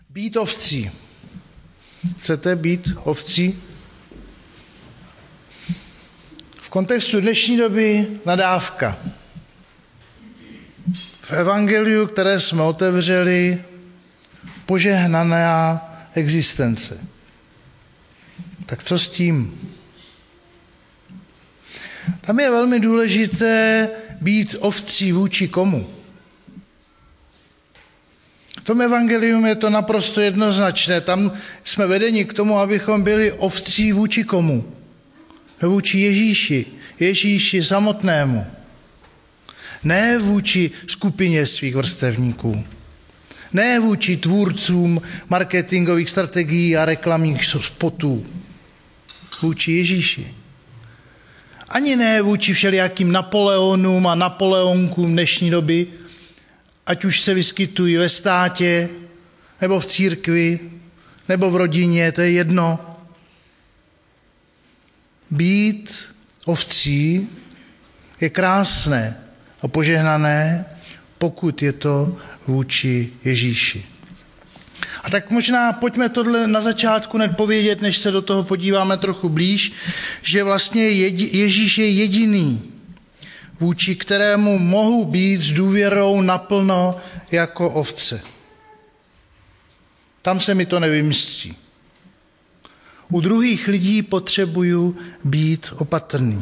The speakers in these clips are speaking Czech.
Být ovcí. Chcete být ovcí? V kontextu dnešní doby nadávka. V evangeliu, které jsme otevřeli, požehnaná existence. Tak co s tím? Tam je velmi důležité být ovcí vůči komu. V tom evangelium je to naprosto jednoznačné. Tam jsme vedeni k tomu, abychom byli ovcí vůči komu? Vůči Ježíši samotnému. Ne vůči skupině svých vrstevníků. Ne vůči tvůrcům marketingových strategií a reklamních spotů. Vůči Ježíši. Ani ne vůči všelijakým Napoleonům a Napoleonkům dnešní doby, ať už se vyskytují ve státě, nebo v církvi, nebo v rodině, to je jedno. Být ovcí je krásné a požehnané, pokud je to vůči Ježíši. A tak možná pojďme tohle na začátku hned povědět, než se do toho podíváme trochu blíž, že vlastně Ježíš je jediný, vůči kterému mohu být s důvěrou naplno jako ovce. Tam se mi to nevymstí. U druhých lidí potřebuju být opatrný.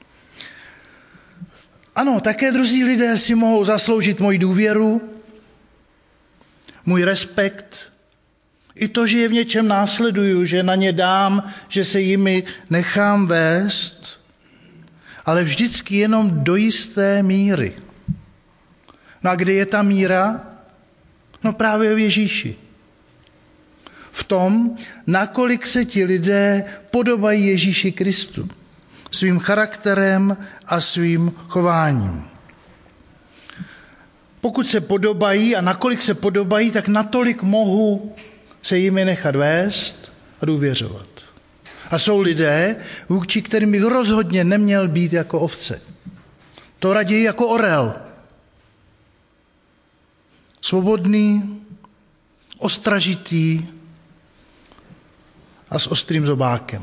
Ano, také druzí lidé si mohou zasloužit moji důvěru, můj respekt, i to, že je v něčem následuju, že na ně dám, že se jimi nechám vést, ale vždycky jenom do jisté míry. No a kde je ta míra? No právě v Ježíši. V tom, nakolik se ti lidé podobají Ježíši Kristu. Svým charakterem a svým chováním. Pokud se podobají a nakolik se podobají, tak natolik mohu se jimi nechat vést a důvěřovat. A jsou lidé, vůči kterým bych rozhodně neměl být jako ovce. To raději jako orel. Svobodný, ostražitý a s ostrým zobákem.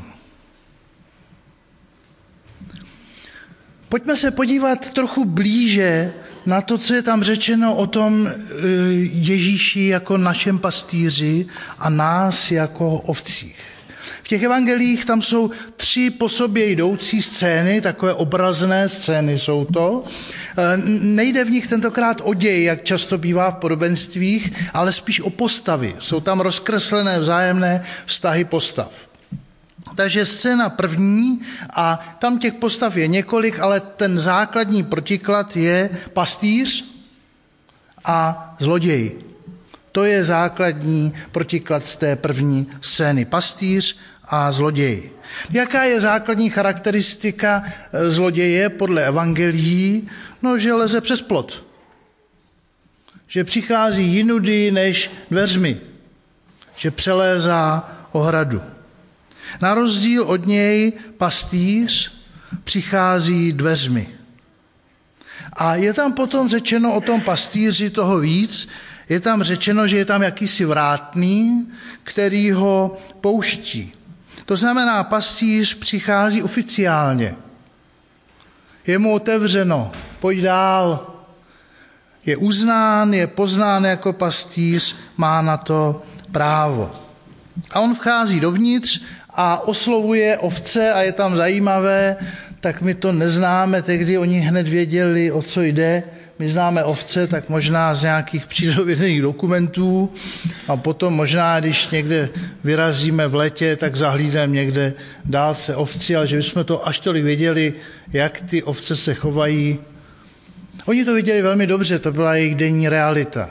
Pojďme se podívat trochu blíže na to, co je tam řečeno o tom Ježíši jako našem pastýři a nás jako ovcích. V těch evangelích tam jsou 3 po sobě jdoucí scény, takové obrazné scény jsou to. Nejde v nich tentokrát o děj, jak často bývá v podobenstvích, ale spíš o postavy. Jsou tam rozkreslené vzájemné vztahy postav. Takže scéna první a tam těch postav je několik, ale ten základní protiklad je pastýř a zloděj. To je základní protiklad z té první scény. Pastýř a zloděj. Jaká je základní charakteristika zloděje podle evangelií? No, že leze přes plot. Že přichází jinudy než dveřmi. Že přelézá ohradu. Na rozdíl od něj pastýř přichází dveřmi. A je tam potom řečeno o tom pastýři toho víc. Je tam řečeno, že je tam jakýsi vrátný, který ho pouští. To znamená, pastýř přichází oficiálně. Je mu otevřeno, pojď dál. Je uznán, je poznán jako pastýř, má na to právo. A on vchází dovnitř a oslovuje ovce a je tam zajímavé, tak my to neznáme, tehdy oni hned věděli, o co jde. My známe ovce, tak možná z nějakých přírodovědných dokumentů a potom možná, když někde vyrazíme v létě, tak zahlídneme někde dálce ovci, ale že bychom to až tolik věděli, jak ty ovce se chovají. Oni to viděli velmi dobře, to byla jejich denní realita.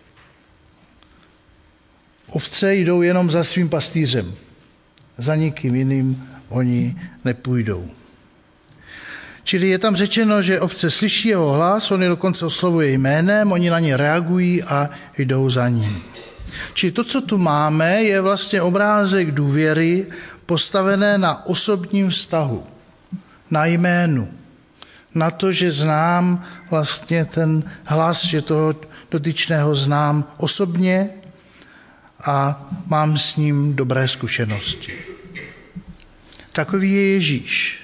Ovce jdou jenom za svým pastýřem. Za nikým jiným oni nepůjdou. Čili je tam řečeno, že ovce slyší jeho hlas, on je dokonce oslovuje jménem, oni na ně reagují a jdou za ním. Čili to, co tu máme, je vlastně obrázek důvěry postavené na osobním vztahu, na jménu, na to, že znám vlastně ten hlas, že toho dotyčného znám osobně a mám s ním dobré zkušenosti. Takový je Ježíš.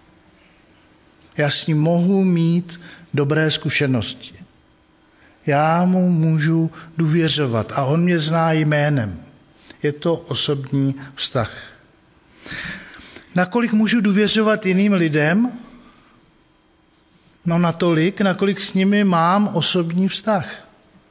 Já s ním mohu mít dobré zkušenosti. Já mu můžu důvěřovat a on mě zná jménem. Je to osobní vztah. Nakolik můžu důvěřovat jiným lidem? No natolik, nakolik s nimi mám osobní vztah.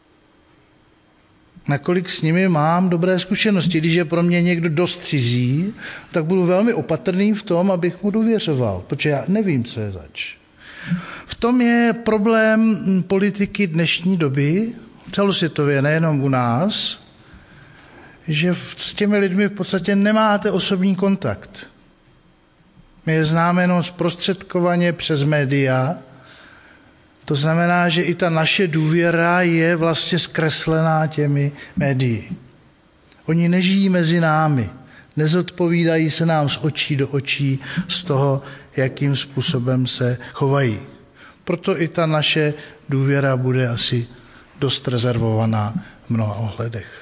Nakolik s nimi mám dobré zkušenosti. Když je pro mě někdo dost cizí, tak budu velmi opatrný v tom, abych mu důvěřoval, protože já nevím, co je zač. V tom je problém politiky dnešní doby, celosvětově, nejenom u nás, že s těmi lidmi v podstatě nemáte osobní kontakt. My je známe jenom zprostředkovaně přes média. To znamená, že i ta naše důvěra je vlastně zkreslená těmi médii. Oni nežijí mezi námi, nezodpovídají se nám z očí do očí z toho, jakým způsobem se chovají. Proto i ta naše důvěra bude asi dost rezervovaná v mnoha ohledech.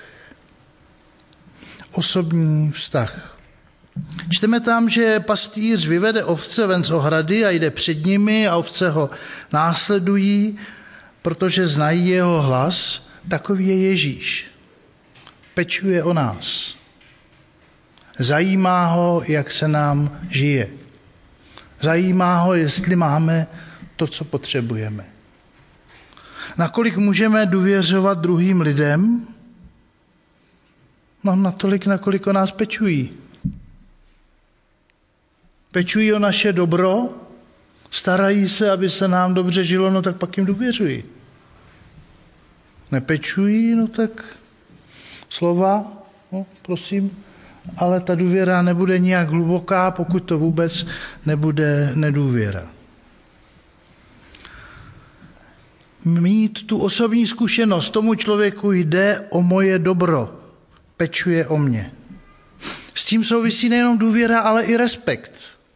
Osobní vztah. Čteme tam, že pastýř vyvede ovce ven z ohrady a jde před nimi a ovce ho následují, protože znají jeho hlas. Takový je Ježíš. Pečuje o nás. Zajímá ho, jak se nám žije. Zajímá ho, jestli máme to, co potřebujeme. Nakolik můžeme důvěřovat druhým lidem? No natolik, nakolik o nás pečují. Pečují o naše dobro, starají se, aby se nám dobře žilo, no tak pak jim důvěřují. Nepečují, no tak slova, no prosím, ale ta důvěra nebude nijak hluboká, pokud to vůbec nebude nedůvěra. Mít tu osobní zkušenost, tomu člověku jde o moje dobro, pečuje o mě. S tím souvisí nejenom důvěra, ale i respekt.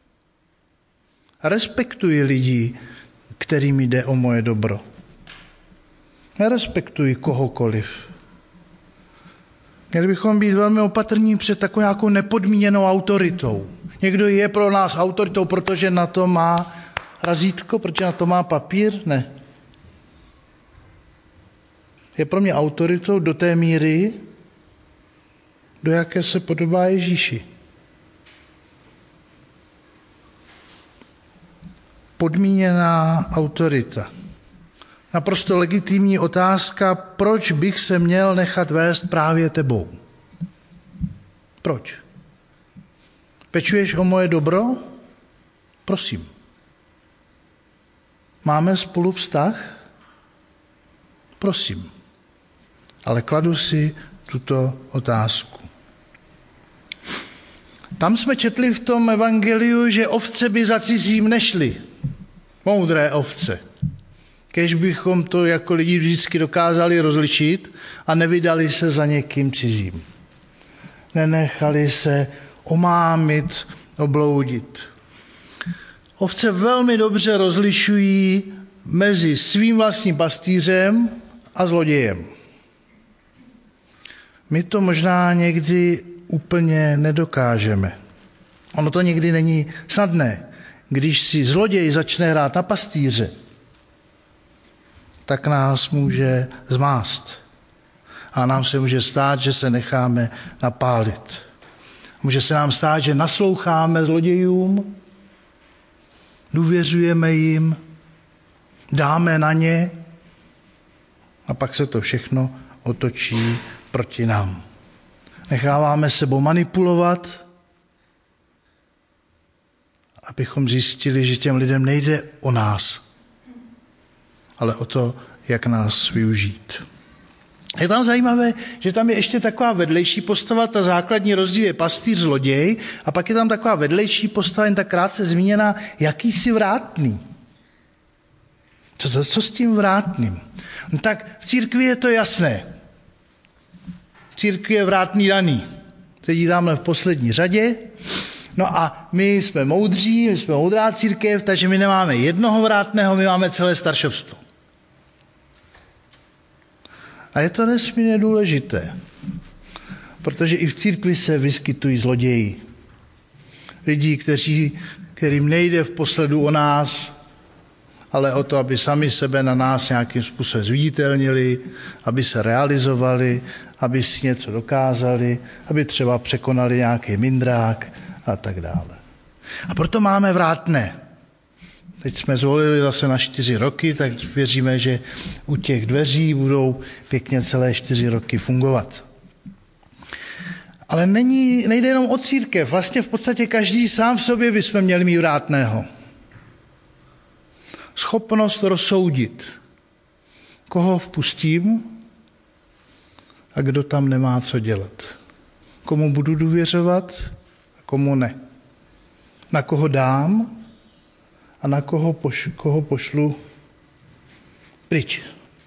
Respektuji lidi, kterým jde o moje dobro. Nerespektuji kohokoliv. Měli bychom být velmi opatrní před takovou nějakou nepodmíněnou autoritou. Někdo je pro nás autoritou, protože na to má razítko, protože na to má papír? Ne. Je pro mě autoritou do té míry, do jaké se podobá Ježíši. Podmíněná autorita. Naprosto legitimní otázka, proč bych se měl nechat vést právě tebou? Proč? Pečuješ o moje dobro? Prosím. Máme spolu vztah? Prosím. Ale kladu si tuto otázku. Tam jsme četli v tom evangeliu, že ovce by za cizím nešly. Moudré ovce. Kéž bychom to jako lidi vždycky dokázali rozlišit a nevydali se za někým cizím. Nenechali se omámit, obloudit. Ovce velmi dobře rozlišují mezi svým vlastním pastýřem a zlodějem. My to možná někdy úplně nedokážeme. Ono to někdy není snadné. Když si zloděj začne hrát na pastýře, tak nás může zmást. A nám se může stát, že se necháme napálit. Může se nám stát, že nasloucháme zlodějům, důvěřujeme jim, dáme na ně a pak se to všechno otočí proti nám. Necháváme sebou manipulovat, abychom zjistili, že těm lidem nejde o nás, ale o to, jak nás využít. Je tam zajímavé, že tam je ještě taková vedlejší postava, ta základní rozdíl je pastýř, zloděj, a pak je tam taková vedlejší postava, jen tak krátce zmíněná, jakýsi vrátný. Co s tím vrátným? No tak v církvi je to jasné. V církvi je vrátný daný. Sedí tamhle v poslední řadě. No a my jsme moudří, my jsme moudrá církev, takže my nemáme jednoho vrátného, my máme celé staršovstvo. A je to nesmírně důležité. Protože i v církvi se vyskytují zloději. Lidi, kterým nejde v posledu o nás, ale o to, aby sami sebe na nás nějakým způsobem zviditelnili, aby se realizovali, aby si něco dokázali, aby třeba překonali nějaký mindrák a tak dále. A proto máme vrátné. Teď jsme zvolili zase na 4 roky, tak věříme, že u těch dveří budou pěkně celé 4 roky fungovat. Ale nejde jenom o církev. Vlastně v podstatě každý sám v sobě bychom měli mít vrátného. Schopnost rozsoudit, koho vpustím a kdo tam nemá co dělat. Komu budu důvěřovat a komu ne. Na koho dám a na koho pošlu pryč.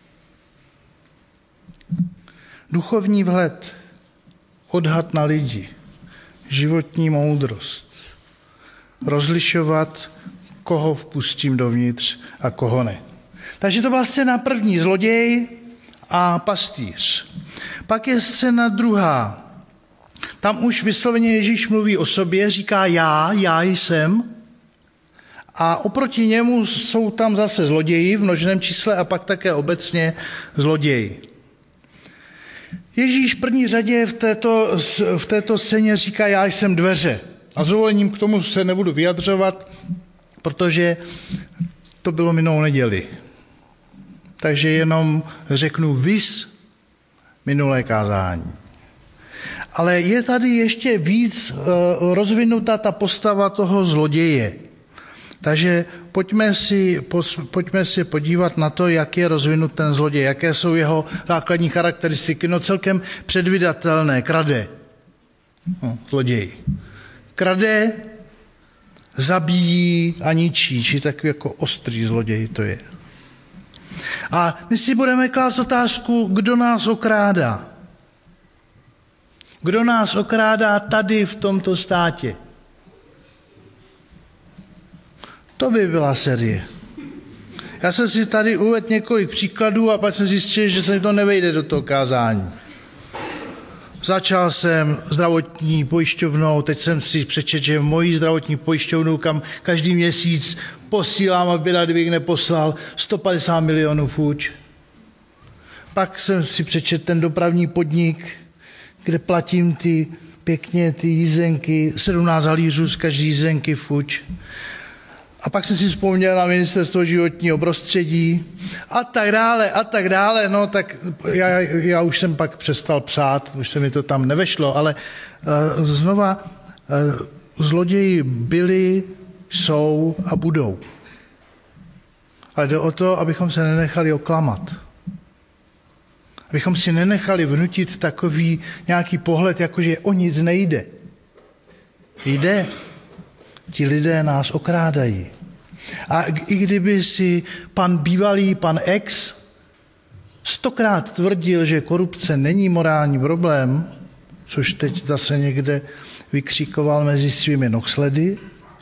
Duchovní vhled, odhad na lidi, životní moudrost, rozlišovat, koho vpustím dovnitř a koho ne. Takže to byla scéna první, zloděj a pastýř. Pak je scéna druhá. Tam už vysloveně Ježíš mluví o sobě, říká já jsem. A oproti němu jsou tam zase zloději v množném čísle a pak také obecně zloději. Ježíš v první řadě v této scéně říká, já jsem dveře. A s dovolením k tomu se nebudu vyjadřovat, protože to bylo minulou neděli. Takže jenom řeknu vis minulé kázání. Ale je tady ještě víc rozvinutá ta postava toho zloděje. Takže pojďme si podívat na to, jak je rozvinut ten zloděj, jaké jsou jeho základní charakteristiky. No celkem předvídatelné, krade. Zloděj. Krade, zabíjí a ničí, či takový jako ostrý zloděj to je. A my si budeme klást otázku, kdo nás okrádá. Kdo nás okrádá tady v tomto státě? To by byla série. Já jsem si tady uvedl několik příkladů a pak jsem zjistil, že se mi to nevejde do toho kázání. Začal jsem zdravotní pojišťovnou, teď jsem si přečetl, že moji zdravotní pojišťovnu, kam každý měsíc posílám, aby kdybych neposlal 150 milionů fuč. Pak jsem si přečetl ten dopravní podnik, kde platím pěkně ty jízdenky, 17 halířů z každé jízdenky fuč. A pak jsem si vzpomněl na ministerstvo životního prostředí a tak dále. No tak já už jsem pak přestal psát, už se mi to tam nevešlo, ale znova zloději byli, jsou a budou. Ale jde o to, abychom se nenechali oklamat. Abychom si nenechali vnutit takový nějaký pohled, jakože o nic nejde. Jde. Ti lidé nás okrádají. A i kdyby si bývalý pan X 100krát tvrdil, že korupce není morální problém, což teď zase někde vykřikoval mezi svými nohsledy,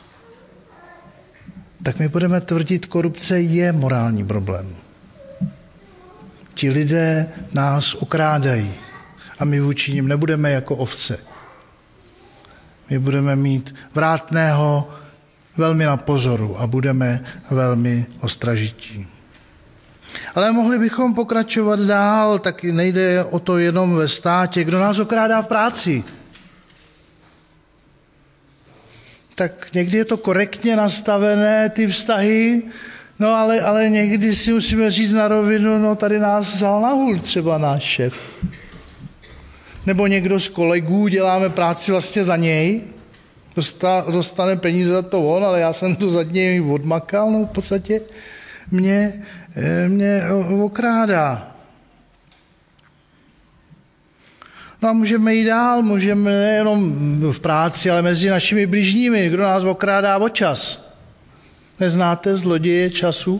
tak my budeme tvrdit, korupce je morální problém. Ti lidé nás okrádají a my vůči nim nebudeme jako ovce. My budeme mít vrátného velmi na pozoru a budeme velmi ostražití. Ale mohli bychom pokračovat dál, tak nejde o to jenom ve státě. Kdo nás okrádá v práci? Tak někdy je to korektně nastavené, ty vztahy, no ale někdy si musíme říct na rovinu, no tady nás vzal na hůl třeba náš šéf. Nebo někdo z kolegů, děláme práci vlastně za něj, dostane peníze za to on, ale já jsem to za něj odmakal, no v podstatě mě okrádá. No a můžeme jít dál, můžeme nejenom v práci, ale mezi našimi bližními, kdo nás okrádá o čas. Neznáte zloděje času?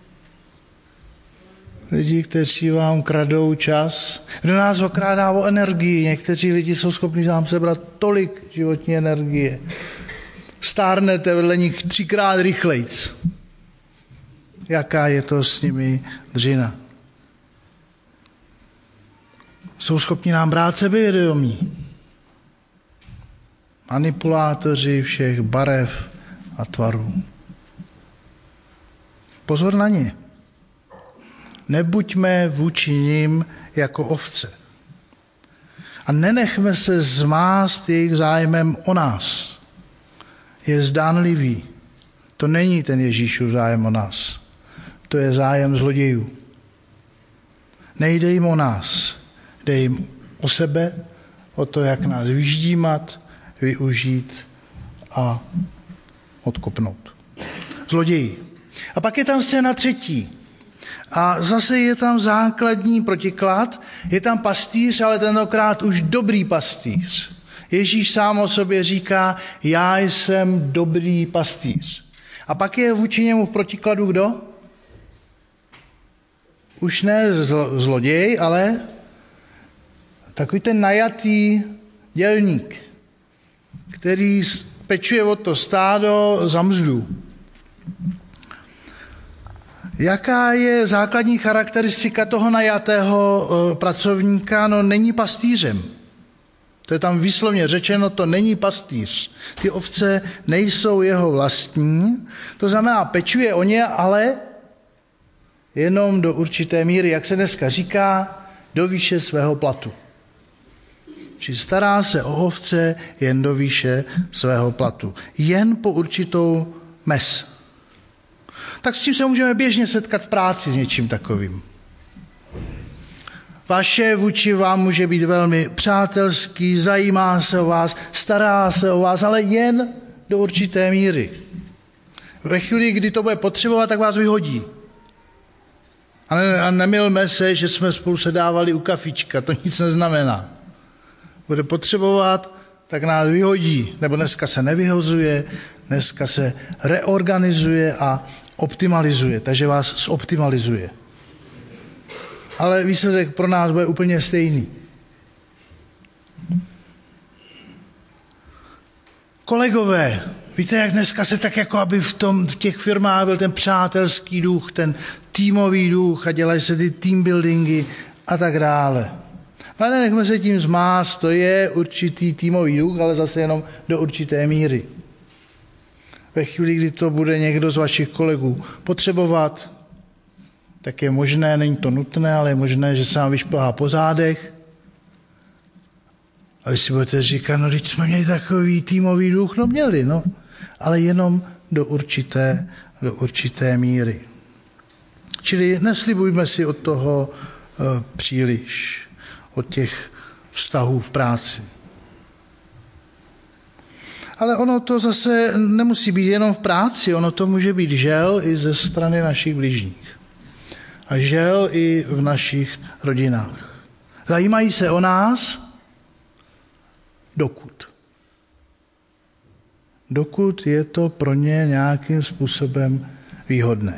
Lidi, kteří vám kradou čas. Kdo nás okrádá o energii? Někteří lidi jsou schopni vám sebrat tolik životní energie. Stárnete vedle nich 3krát rychlejc. Jaká je to s nimi dřina? Jsou schopni nám brát sebevědomí. Manipulátoři všech barev a tvarů. Pozor na ně. Nebuďme vůči nim jako ovce. A nenechme se zmást jejich zájmem o nás. Je zdánlivý. To není ten Ježíšův zájem o nás. To je zájem zlodějů. Nejde jim o nás. Jde jim o sebe, o to, jak nás vyždímat, využít a odkopnout. Zloději. A pak je tam scéna třetí. A zase je tam základní protiklad. Je tam pastýř, ale tentokrát už dobrý pastýř. Ježíš sám o sobě říká, já jsem dobrý pastýř. A pak je vůči němu v protikladu kdo? Už ne zloděj, ale takový ten najatý dělník, který pečuje o to stádo za mzdu. Jaká je základní charakteristika toho najatého pracovníka? No, není pastýřem. To je tam výslovně řečeno, to není pastýř. Ty ovce nejsou jeho vlastní, to znamená, pečuje o ně, ale jenom do určité míry, jak se dneska říká, do výše svého platu. Či stará se o ovce jen do výše svého platu. Jen po určitou mez. Tak s tím se můžeme běžně setkat v práci s něčím takovým. Váš šéf vůči vám může být velmi přátelský, zajímá se o vás, stará se o vás, ale jen do určité míry. Ve chvíli, kdy to bude potřebovat, tak vás vyhodí. A nemylme se, že jsme spolu sedávali u kafička, to nic neznamená. Bude potřebovat, tak nás vyhodí. Nebo dneska se nevyhozuje, dneska se reorganizuje a optimalizuje, takže vás zoptimalizuje. Ale výsledek pro nás bude úplně stejný. Kolegové, víte, jak dneska se tak jako, aby v těch firmách byl ten přátelský duch, ten týmový duch a dělají se ty team buildingy a tak dále. Ale nechme se tím zmást, to je určitý týmový duch, ale zase jenom do určité míry. Ve chvíli, kdy to bude někdo z vašich kolegů potřebovat, tak je možné, není to nutné, ale je možné, že se vám vyšplhá po zádech. A vy si budete říkat, no když jsme měli takový týmový duch, no měli, no. Ale jenom do určité míry. Čili neslibujme si od toho příliš, od těch vztahů v práci. Ale ono to zase nemusí být jenom v práci, ono to může být žel i ze strany našich bližních. A žel i v našich rodinách. Zajímají se o nás, dokud je to pro ně nějakým způsobem výhodné.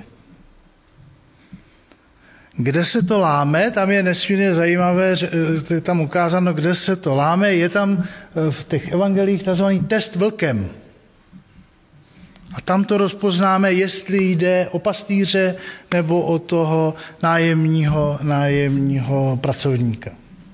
Kde se to láme, tam je nesmírně zajímavé, je tam ukázáno, kde se to láme, je tam v těch evangelích takzvaný test vlkem. A tam to rozpoznáme, jestli jde o pastýře nebo o toho nájemního pracovníka.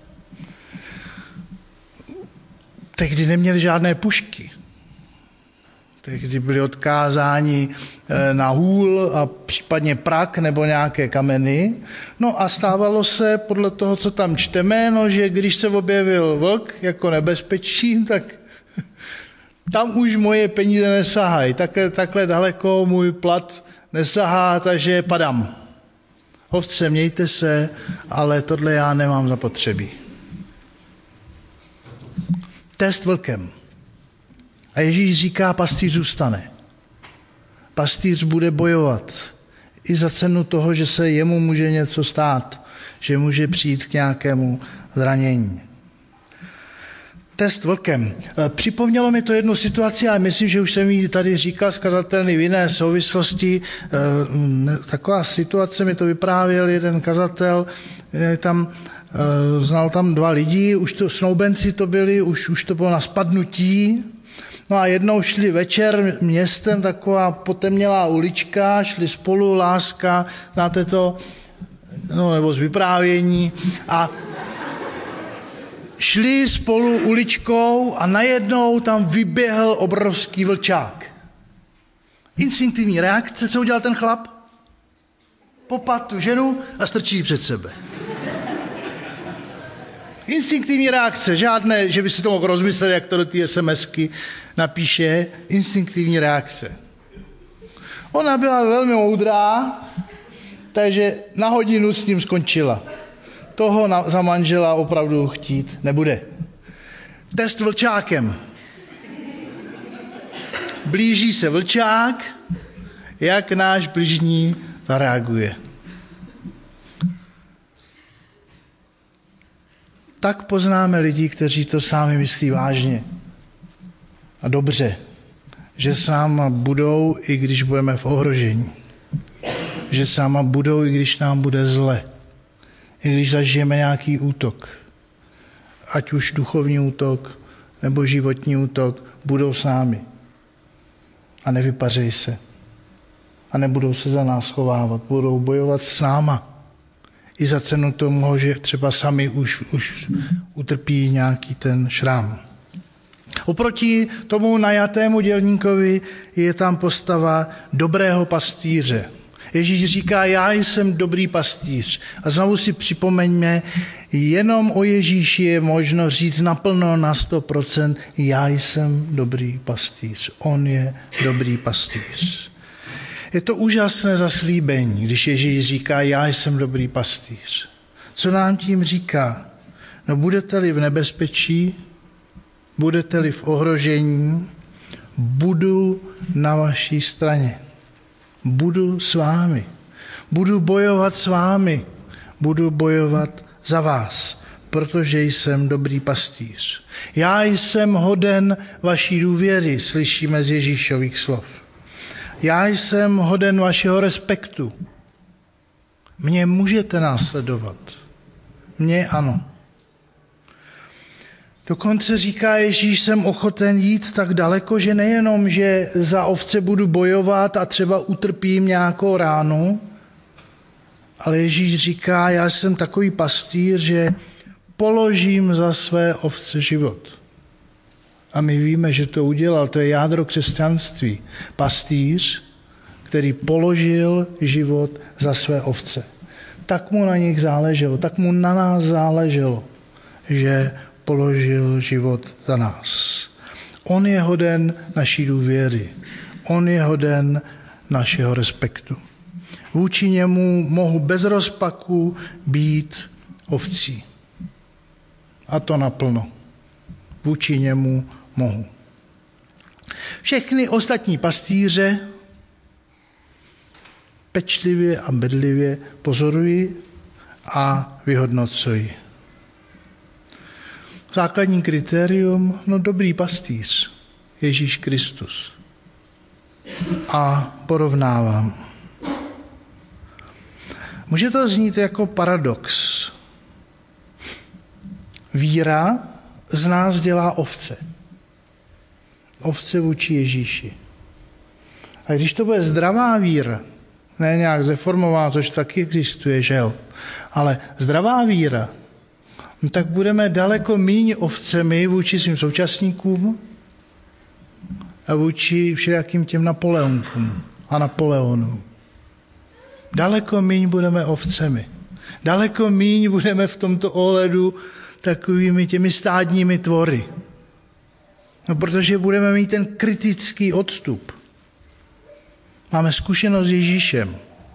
Tehdy neměli žádné pušky. Tehdy byli odkázáni na hůl a případně prak nebo nějaké kameny. No a stávalo se podle toho, co tam čteme, no, že když se objevil vlk jako nebezpečí, tak tam už moje peníze nesahají. Takhle daleko můj plat nesahá, takže padám. Ovce, mějte se, ale tohle já nemám zapotřebí. Test vlkem. A Ježíš říká, pastýř zůstane. Pastýř bude bojovat i za cenu toho, že se jemu může něco stát, že může přijít k nějakému zranění. Test vlkem. Připomnělo mi to jednu situaci, ale myslím, že už jsem ji tady říkal skazatelný v jiné souvislosti. Taková situace mi to vyprávěl jeden kazatel, znal tam 2 lidi, už to snoubenci to byli, už to bylo na spadnutí. No a jednou šli večer městem, taková potemnělá ulička, šli spolu, láska, znáte to, no, nebo z vyprávění. A šli spolu uličkou a najednou tam vyběhl obrovský vlčák. Instinktivní reakce, co udělal ten chlap? Popadl tu ženu a strčí ji před sebe. Instinktivní reakce, žádné, že by si to mohl rozmyslet, jak to do té SMSky napíše, instinktivní reakce. Ona byla velmi moudrá, takže na hodinu s ním skončila. Toho za manžela opravdu chtít nebude. Test vlčákem. Blíží se vlčák, jak náš bližní zareaguje. Tak poznáme lidi, kteří to sami myslí vážně a dobře, že s náma budou, i když budeme v ohrožení. Že s náma budou, i když nám bude zle. I když zažijeme nějaký útok. Ať už duchovní útok, nebo životní útok, budou s námi. A nevypařej se. A nebudou se za nás chovávat. Budou bojovat s náma. I za cenu toho, že třeba sami už utrpí nějaký ten šrám. Oproti tomu najatému dělníkovi je tam postava dobrého pastýře. Ježíš říká, já jsem dobrý pastýř. A znovu si připomeňme, jenom o Ježíši je možno říct naplno na 100%, já jsem dobrý pastýř. On je dobrý pastýř. Je to úžasné zaslíbení, když Ježíš říká, já jsem dobrý pastýř. Co nám tím říká? No budete-li v nebezpečí, budete-li v ohrožení, budu na vaší straně. Budu s vámi. Budu bojovat s vámi. Budu bojovat za vás, protože jsem dobrý pastýř. Já jsem hoden vaší důvěry, slyšíme z Ježíšových slov. Já jsem hoden vašeho respektu. Mě můžete následovat. Mě ano. Dokonce říká Ježíš, jsem ochoten jít tak daleko, že nejenom, že za ovce budu bojovat a třeba utrpím nějakou ránu, ale Ježíš říká, já jsem takový pastýř, že položím za své ovce život. A my víme, že to udělal, to je jádro křesťanství. Pastýř, který položil život za své ovce. Tak mu na nich záleželo, tak mu na nás záleželo, že položil život za nás. On je hoden naší důvěry. On je hoden našeho respektu. Vůči němu mohu bez rozpaku být ovcí. A to naplno. Vůči němu mohu. Všechny ostatní pastýře pečlivě a bedlivě pozoruji a vyhodnocuji. Základní kritérium, dobrý pastýř, Ježíš Kristus. A porovnávám. Může to znít jako paradox. Víra z nás dělá ovce. Ovce vůči Ježíši. A když to bude zdravá víra, ne nějak zdeformovaná, což taky existuje, že jo, ale zdravá víra, tak budeme daleko míň ovcemi vůči svým současníkům a vůči všelijakým těm Napoleonkům a Napoleonům. Daleko míň budeme ovcemi. Daleko míň budeme v tomto ohledu takovými těmi stádními tvory. Protože budeme mít ten kritický odstup. Máme zkušenost s Ježíšem.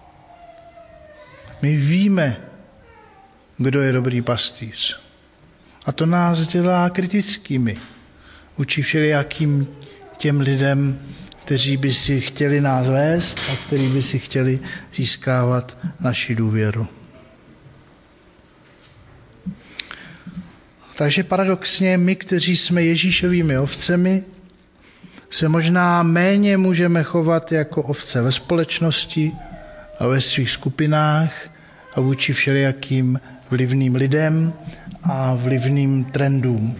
My víme, kdo je dobrý pastýř. A to nás dělá kritickými vůči všelijakým těm lidem, kteří by si chtěli nás vést a kteří by si chtěli získávat naši důvěru. Takže paradoxně my, kteří jsme Ježíšovými ovcemi, se možná méně můžeme chovat jako ovce ve společnosti a ve svých skupinách a vůči všelijakým vlivným lidem a vlivným trendům.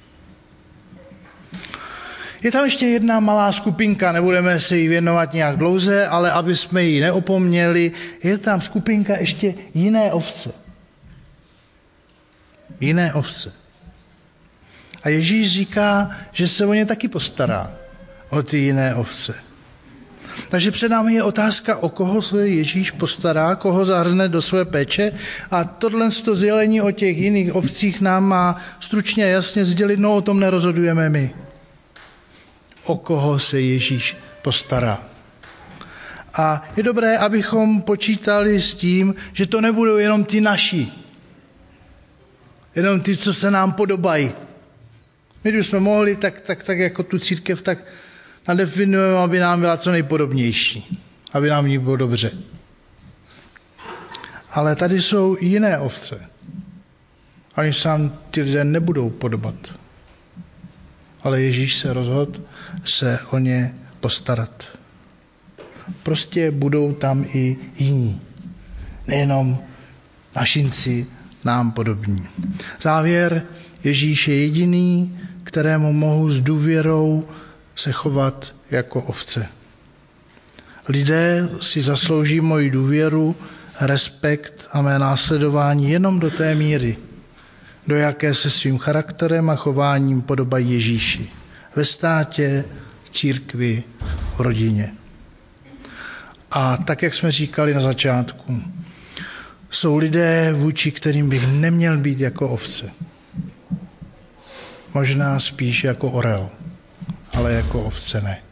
Je tam ještě jedna malá skupinka, nebudeme se jí věnovat nějak dlouze, ale aby jsme ji neopomněli, je tam skupinka ještě jiné ovce. Jiné ovce. A Ježíš říká, že se o ně taky postará, o ty jiné ovce. Takže před námi je otázka, o koho se Ježíš postará, koho zahrne do své péče. A tohle sdělení o těch jiných ovcích nám má stručně a jasně sdělit, no o tom nerozhodujeme my. O koho se Ježíš postará. A je dobré, abychom počítali s tím, že to nebudou jenom ty naši. Jenom ty, co se nám podobají. My, když jsme mohli, tak jako tu církev, tak nadefinujeme, aby nám byla co nejpodobnější. Aby nám v ní bylo dobře. Ale tady jsou jiné ovce. Oni se nám ty lidé nebudou podobat. Ale Ježíš se rozhodl se o ně postarat. Prostě budou tam i jiní. Nejenom našinci nám podobní. Závěr, Ježíš je jediný, kterému mohu s důvěrou se chovat jako ovce. Lidé si zaslouží moji důvěru, respekt a mé následování jenom do té míry, do jaké se svým charakterem a chováním podobají Ježíši. Ve státě, v církvi, v rodině. A tak, jak jsme říkali na začátku, jsou lidé, vůči kterým bych neměl být jako ovce. Možná spíš jako orel, ale jako ovce ne.